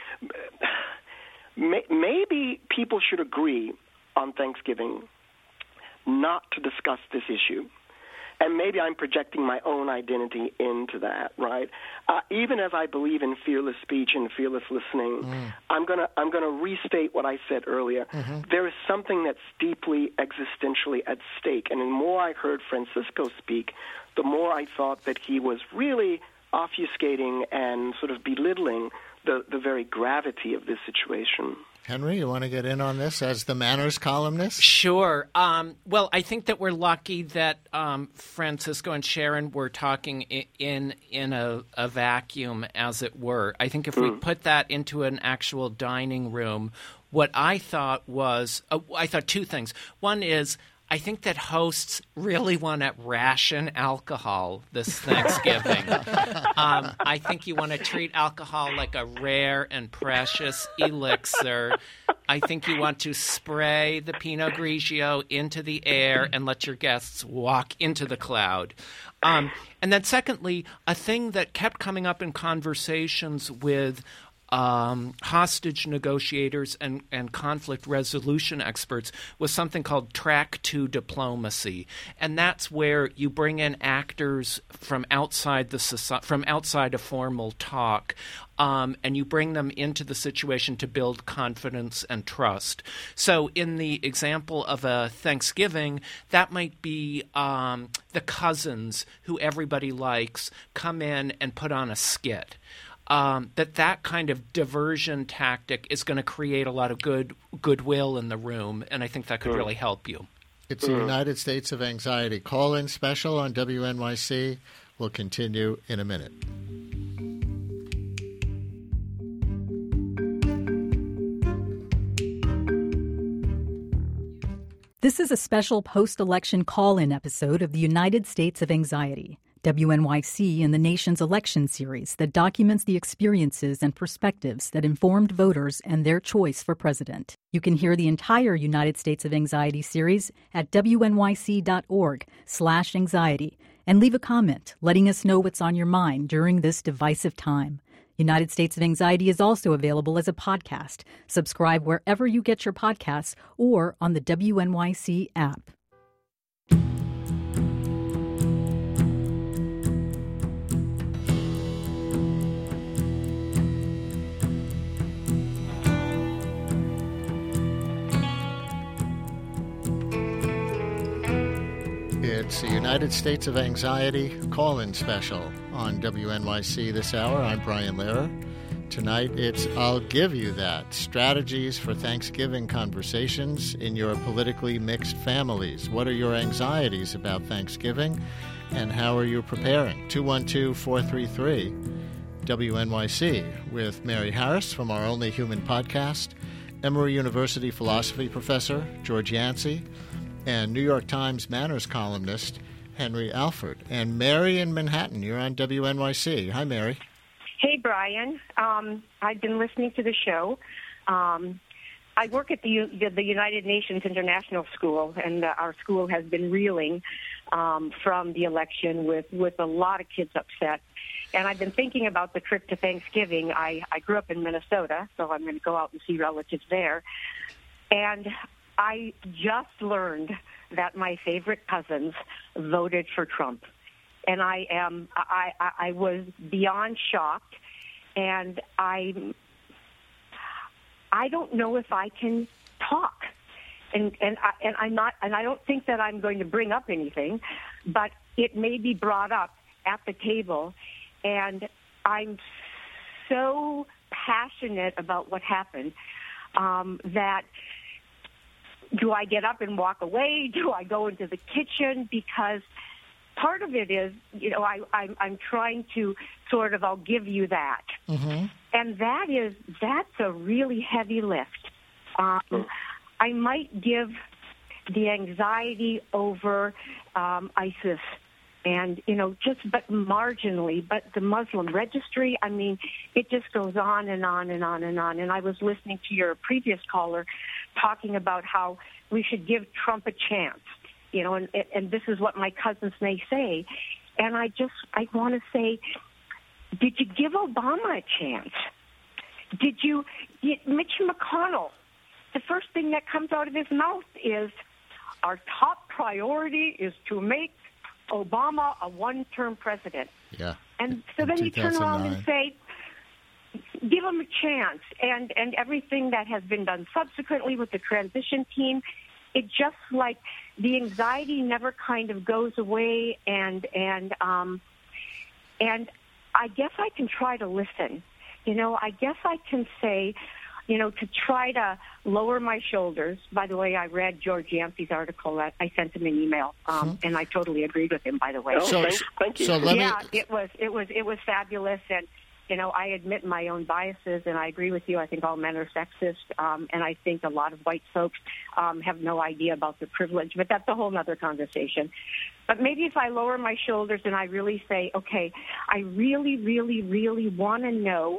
may, maybe people should agree on Thanksgiving not to discuss this issue. And maybe I'm projecting my own identity into that, right? Uh, even as I believe in fearless speech and fearless listening, mm. I'm gonna I'm gonna restate what I said earlier. Mm-hmm. There is something that's deeply existentially at stake. And the more I heard Francisco speak, the more I thought that he was really obfuscating and sort of belittling the, the very gravity of this situation. Henry, you want to get in on this as the manners columnist? Sure. Um, well, I think that we're lucky that um, Francisco and Sharon were talking in in, in a, a vacuum, as it were. I think if mm. we put that into an actual dining room, what I thought was uh, – I thought two things. One is – I think that hosts really want to ration alcohol this Thanksgiving. um, I think you want to treat alcohol like a rare and precious elixir. I think you want to spray the Pinot Grigio into the air and let your guests walk into the cloud. Um, and then secondly, a thing that kept coming up in conversations with Um, hostage negotiators and, and conflict resolution experts was something called track two diplomacy, and that's where you bring in actors from outside the society, from outside a formal talk, um, and you bring them into the situation to build confidence and trust. So, in the example of a Thanksgiving, that might be um, the cousins who everybody likes come in and put on a skit. Um, that that kind of diversion tactic is going to create a lot of good goodwill in the room, and I think that could mm. really help you. It's the United States of Anxiety call-in special on W N Y C. We'll continue in a minute. This is a special post-election call-in episode of the United States of Anxiety, W N Y C and the nation's election series that documents the experiences and perspectives that informed voters and their choice for president. You can hear the entire United States of Anxiety series at wnyc.org slash anxiety and leave a comment letting us know what's on your mind during this divisive time. United States of Anxiety is also available as a podcast. Subscribe wherever you get your podcasts or on the W N Y C app. It's the United States of Anxiety call-in special on W N Y C this hour. I'm Brian Lehrer. Tonight it's I'll Give You That, strategies for Thanksgiving conversations in your politically mixed families. What are your anxieties about Thanksgiving, and how are you preparing? two one two, four three three, W N Y C with Mary Harris from Our Only Human podcast, Emory University philosophy professor George Yancey, and New York Times manners columnist Henry Alford. And Mary in Manhattan, you're on W N Y C. Hi, Mary. Hey, Brian. Um, I've been listening to the show. Um, I work at the, the, the United Nations International School, and uh, our school has been reeling um, from the election with, with a lot of kids upset. And I've been thinking about the trip to Thanksgiving. I, I grew up in Minnesota, so I'm going to go out and see relatives there. And I just learned that my favorite cousins voted for Trump. And I am, I, I, I was beyond shocked, and I, I don't know if I can talk, and and I, and I'm not, and I don't think that I'm going to bring up anything, but it may be brought up at the table, and I'm so passionate about what happened um, that. Do I get up and walk away? Do I go into the kitchen? Because part of it is, you know, I, I'm, I'm trying to sort of, I'll give you that. Mm-hmm. And that is, that's a really heavy lift. Um, I might give the anxiety over um, ISIS and, you know, just but marginally. But the Muslim registry, I mean, it just goes on and on and on and on. And I was listening to your previous caller talking about how we should give Trump a chance, you know, and, and this is what my cousins may say. And I just, I want to say, did you give Obama a chance? Did you, Mitch McConnell, the first thing that comes out of his mouth is, our top priority is to make Obama a one-term president. Yeah. And so then you turn around and say, give him a chance. And, and everything that has been done subsequently with the transition team, it just like the anxiety never kind of goes away. And, and, um, and I guess I can try to listen. You know, I guess I can say, you know, to try to lower my shoulders. By the way, I read George Yancey's article. I, I sent him an email, um, mm-hmm. and I totally agreed with him. By the way, oh, so, thank, thank you. So let yeah, me... it was it was it was fabulous, and you know, I admit my own biases, and I agree with you. I think all men are sexist, um, and I think a lot of white folks um, have no idea about the privilege. But that's a whole other conversation. But maybe if I lower my shoulders and I really say, okay, I really, really, really want to know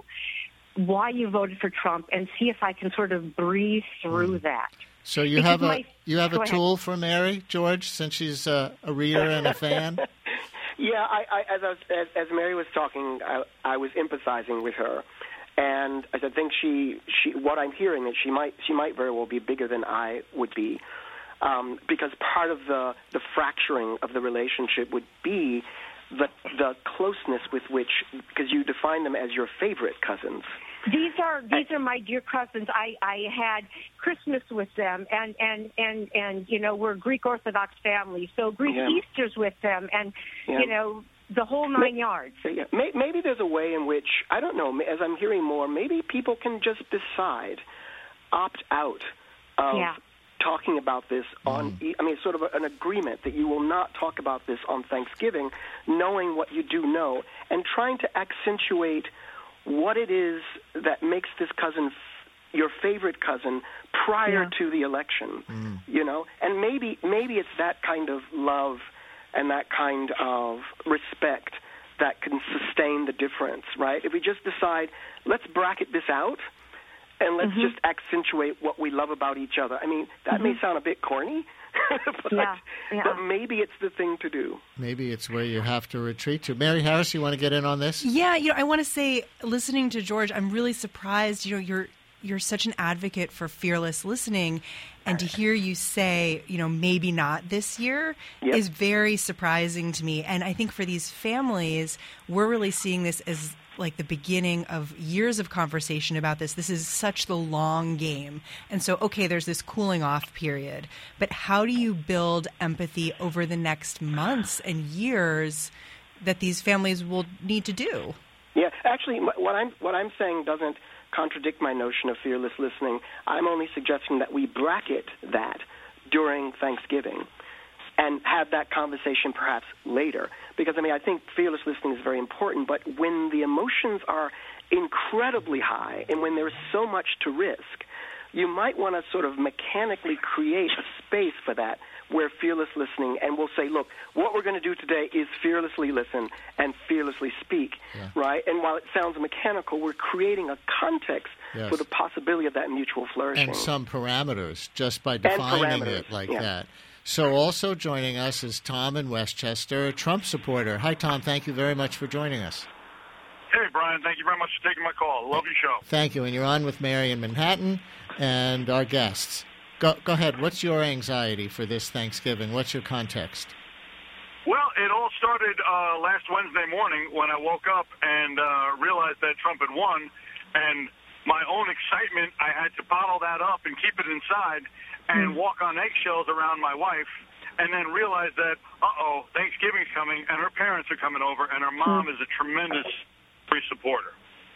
why you voted for Trump, and see if I can sort of breathe through mm. that. So you because have a my, you have a tool ahead. for Mary, George, since she's uh, a reader and a fan. Yeah, I, I, as, I was, as as Mary was talking, I, I was empathizing with her, and I think she she what I'm hearing is she might she might very well be bigger than I would be, um, because part of the the fracturing of the relationship would be the the closeness with which, because you define them as your favorite cousins. These are these are my dear cousins. I, I had Christmas with them, and, and, and, and you know, we're a Greek Orthodox family, so Greek yeah. Easter's with them, and yeah. you know, the whole nine maybe, yards. Yeah. Maybe there's a way in which, I don't know, as I'm hearing more, maybe people can just decide, opt out of yeah. talking about this on, mm. I mean, sort of an agreement that you will not talk about this on Thanksgiving, knowing what you do know, and trying to accentuate what it is that makes this cousin f- your favorite cousin prior yeah. to the election, mm. you know? And maybe maybe it's that kind of love and that kind of respect that can sustain the difference, right? If we just decide, let's bracket this out, and let's mm-hmm. just accentuate what we love about each other. I mean, that mm-hmm. may sound a bit corny, but, yeah, yeah. but maybe it's the thing to do. Maybe it's where you have to retreat to. Mary Harris, you want to get in on this? Yeah, you know, I want to say, listening to George, I'm really surprised. You know, you're you're such an advocate for fearless listening, and to hear you say, you know, maybe not this year yep. is very surprising to me. And I think for these families, we're really seeing this as like the beginning of years of conversation about this. This is such the long game. And so, okay, there's this cooling off period, but how do you build empathy over the next months and years that these families will need to do? Yeah, actually, what I'm what I'm saying doesn't contradict my notion of fearless listening. I'm only suggesting that we bracket that during Thanksgiving and have that conversation perhaps later. Because, I mean, I think fearless listening is very important, but when the emotions are incredibly high and when there's so much to risk, you might want to sort of mechanically create a space for that where fearless listening, and we'll say, look, what we're going to do today is fearlessly listen and fearlessly speak, yeah. right? And while it sounds mechanical, we're creating a context yes. for the possibility of that mutual flourishing. And some parameters, just by defining it like yeah. that. So also joining us is Tom in Westchester, a Trump supporter. Hi, Tom. Thank you very much for joining us. Hey, Brian. Thank you very much for taking my call. Love your show. Thank you. And you're on with Mary in Manhattan and our guests. Go, go ahead. What's your anxiety for this Thanksgiving? What's your context? Well, it all started uh, last Wednesday morning when I woke up and uh, realized that Trump had won. And my own excitement, I had to bottle that up and keep it inside and walk on eggshells around my wife, and then realize that, uh-oh, Thanksgiving's coming, and her parents are coming over, and her mom is a tremendous Hillary supporter.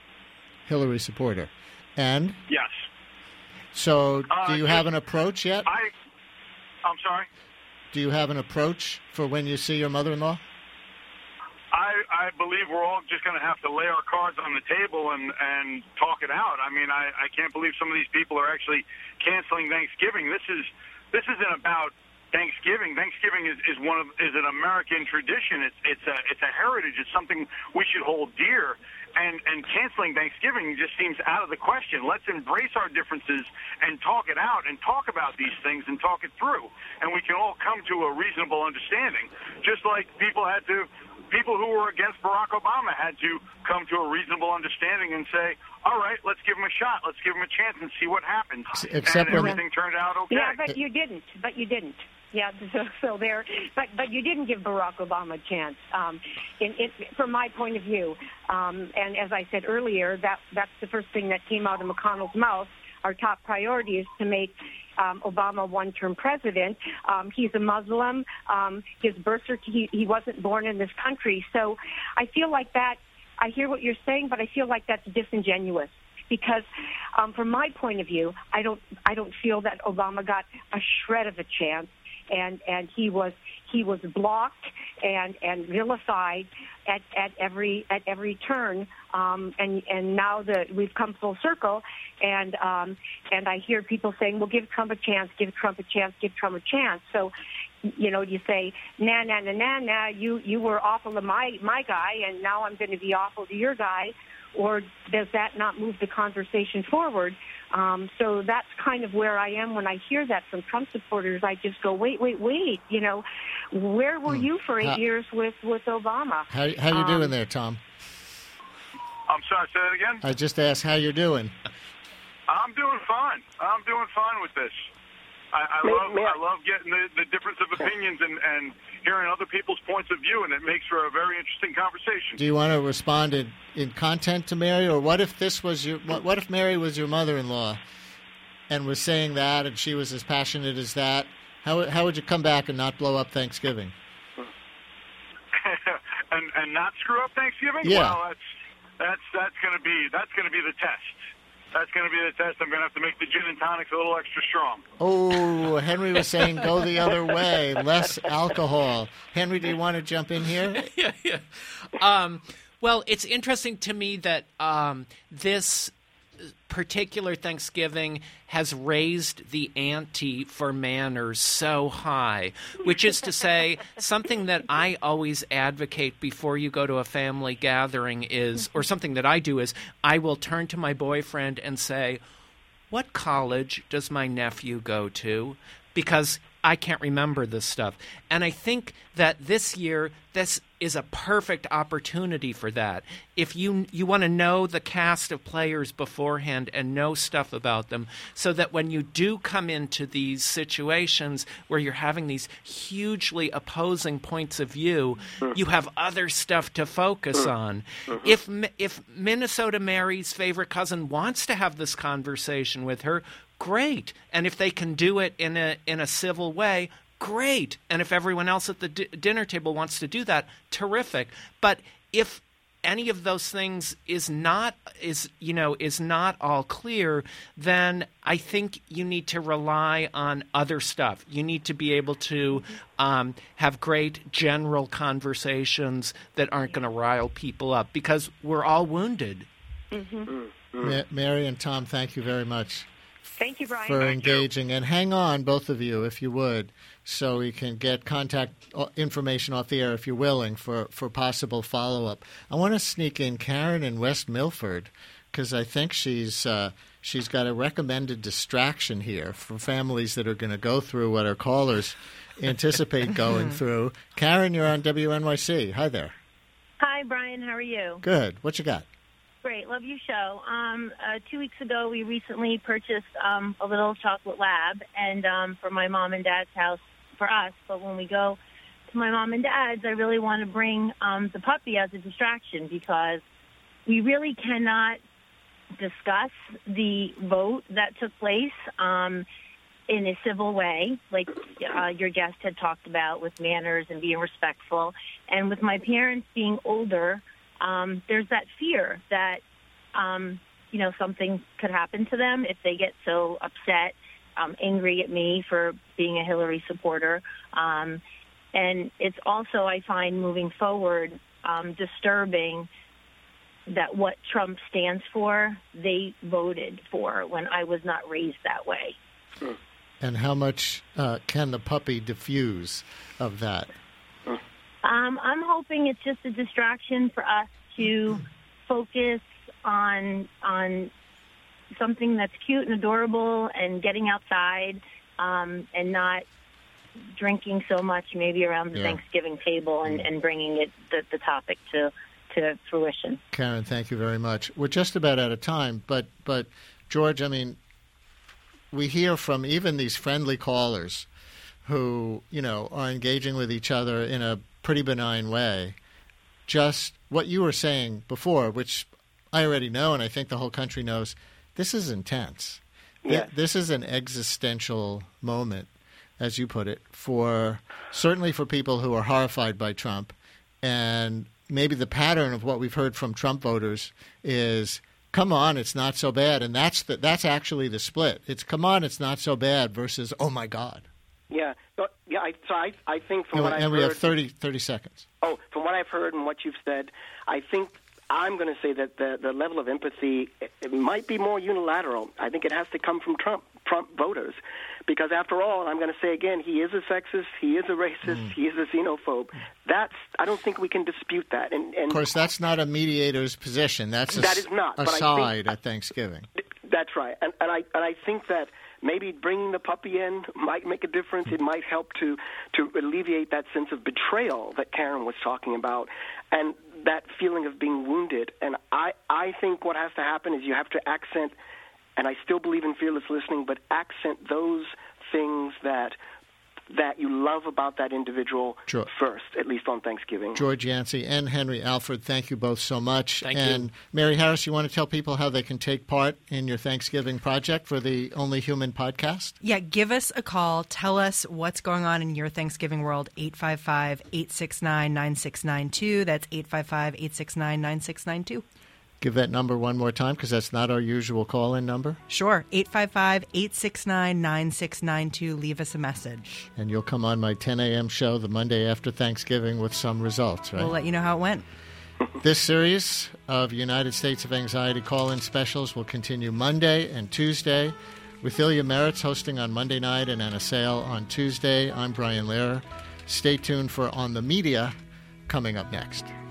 Hillary supporter. And? Yes. So do you uh, have an approach yet? I, I'm sorry? Do you have an approach for when you see your mother-in-law? I, I believe we're all just going to have to lay our cards on the table and, and talk it out. I mean, I, I can't believe some of these people are actually canceling Thanksgiving. This is this isn't about Thanksgiving. Thanksgiving is, is one of is an American tradition. It's it's a it's a heritage. It's something we should hold dear. And and canceling Thanksgiving just seems out of the question. Let's embrace our differences and talk it out and talk about these things and talk it through. And we can all come to a reasonable understanding. Just like people had to, people who were against Barack Obama had to come to a reasonable understanding and say, all right, let's give him a shot. Let's give him a chance and see what happens. Except and everything turned out okay. Yeah, but you didn't. But you didn't. Yeah, so, so there, but but you didn't give Barack Obama a chance. Um, in, in, from my point of view, um, and as I said earlier, that that's the first thing that came out of McConnell's mouth. Our top priority is to make um, Obama one-term president. Um, he's a Muslim. Um, his birth certificate, he, he wasn't born in this country. So I feel like that. I hear what you're saying, but I feel like that's disingenuous. Because um, from my point of view, I don't I don't feel that Obama got a shred of a chance. And and he was he was blocked and, and vilified at, at every at every turn. Um, and and now that we've come full circle, and um, and I hear people saying, "Well, give Trump a chance, give Trump a chance, give Trump a chance." So, you know, you say, "Nah, nah, nah, nah, nah. You you were awful to my my guy, and now I'm going to be awful to your guy." Or does that not move the conversation forward? Um, so that's kind of where I am when I hear that from Trump supporters. I just go, wait, wait, wait. You know, where were you for eight how, years with, with Obama? How how you um, doing there, Tom? I'm sorry, say that again? I just asked how you're doing. I'm doing fine. I'm doing fine with this. I, I May, love may I, I love getting the, the difference of opinions and, and hearing other people's points of view, and it makes for a very interesting conversation. Do you want to respond in, in content to Mary, or what if this was your what, what if Mary was your mother-in-law and was saying that, and she was as passionate as that? How how would you come back and not blow up Thanksgiving? and and not screw up Thanksgiving? Yeah. Well, that's that's that's going to be that's going to be the test. That's going to be the test. I'm going to have to make the gin and tonics a little extra strong. Oh, Henry was saying go the other way, less alcohol. Henry, do you want to jump in here? yeah, yeah. Um, well, it's interesting to me that um, this particular Thanksgiving has raised the ante for manners so high, which is to say, something that I always advocate before you go to a family gathering is, or something that I do is, I will turn to my boyfriend and say, what college does my nephew go to? Because I can't remember this stuff. And I think that this year, this is a perfect opportunity for that. If you you want to know the cast of players beforehand and know stuff about them, so that when you do come into these situations where you're having these hugely opposing points of view, you have other stuff to focus on. If if Minnesota Mary's favorite cousin wants to have this conversation with her, great. And if they can do it in a in a civil way, great. And if everyone else at the d- dinner table wants to do that, terrific. But if any of those things is not is you know is not all clear, then I think you need to rely on other stuff. You need to be able to um, have great general conversations that aren't going to rile people up, because we're all wounded. Mm-hmm. Ma- Mary and Tom, thank you very much. Thank you, Brian. For Thank engaging. you. And hang on, both of you, if you would, so we can get contact information off the air, if you're willing, for, for possible follow-up. I want to sneak in Karen in West Milford, because I think she's uh, she's got a recommended distraction here for families that are going to go through what our callers anticipate going through. Karen, you're on W N Y C. Hi there. Hi, Brian. How are you? Good. What you got? Great. Love your show. Um, uh, two weeks ago, we recently purchased um, a little chocolate lab and um, for my mom and dad's house for us. But when we go to my mom and dad's, I really want to bring um, the puppy as a distraction, because we really cannot discuss the vote that took place um, in a civil way, like uh, your guest had talked about, with manners and being respectful. And with my parents being older, Um, there's that fear that, um, you know, something could happen to them if they get so upset, um, angry at me for being a Hillary supporter. Um, and it's also, I find, moving forward, um, disturbing that what Trump stands for, they voted for when I was not raised that way. And how much uh, can the puppy diffuse of that? Um, I'm hoping it's just a distraction for us to focus on on something that's cute and adorable and getting outside um, and not drinking so much maybe around the Yeah. Thanksgiving table and, and bringing it the, the topic to to fruition. Karen, thank you very much. We're just about out of time, but but George, I mean, we hear from even these friendly callers who, you know, are engaging with each other in a pretty benign way. Just what you were saying before, which I already know, and I think the whole country knows, this is intense. Yes. Th- This is an existential moment, as you put it, for certainly for people who are horrified by Trump. And maybe the pattern of what we've heard from Trump voters is, come on, it's not so bad. And that's the, that's actually the split. It's come on, it's not so bad versus, oh, my God. Yeah, so, yeah. I, so I, I think from And, what we- I've and we heard, have thirty, thirty seconds. Oh, from what I've heard and what you've said, I think I'm going to say that the the level of empathy it, it might be more unilateral. I think it has to come from Trump Trump voters, because after all, I'm going to say again, he is a sexist, he is a racist, Mm. he is a xenophobe. That's I don't think we can dispute that. And, and Of course, that's not a mediator's position. That's a, That is not, a but I think- side at Thanksgiving. That's right, and, and I and I think that maybe bringing the puppy in might make a difference. It might help to to alleviate that sense of betrayal that Karen was talking about, and that feeling of being wounded. And I I think what has to happen is you have to accent, and I still believe in fearless listening, but accent those things that that you love about that individual Sure. first, at least on Thanksgiving. George Yancey and Henry Alford, thank you both so much. Thank you. and Mary Harris, you want to tell people how they can take part in your Thanksgiving project for the Only Human podcast? Yeah, give us a call. Tell us what's going on in your Thanksgiving world. eight five five, eight six nine, nine six nine two. That's eight five five, eight six nine, nine six nine two. Give that number one more time, because that's not our usual call-in number. Sure, eight five five, eight six nine, nine six nine two. Leave us a message. And you'll come on my ten a.m. show the Monday after Thanksgiving with some results, right? We'll let you know how it went. This series of United States of Anxiety call-in specials will continue Monday and Tuesday, with Ilya Meritz hosting on Monday night and Anna Sale on Tuesday. I'm Brian Lehrer. Stay tuned for On the Media coming up next.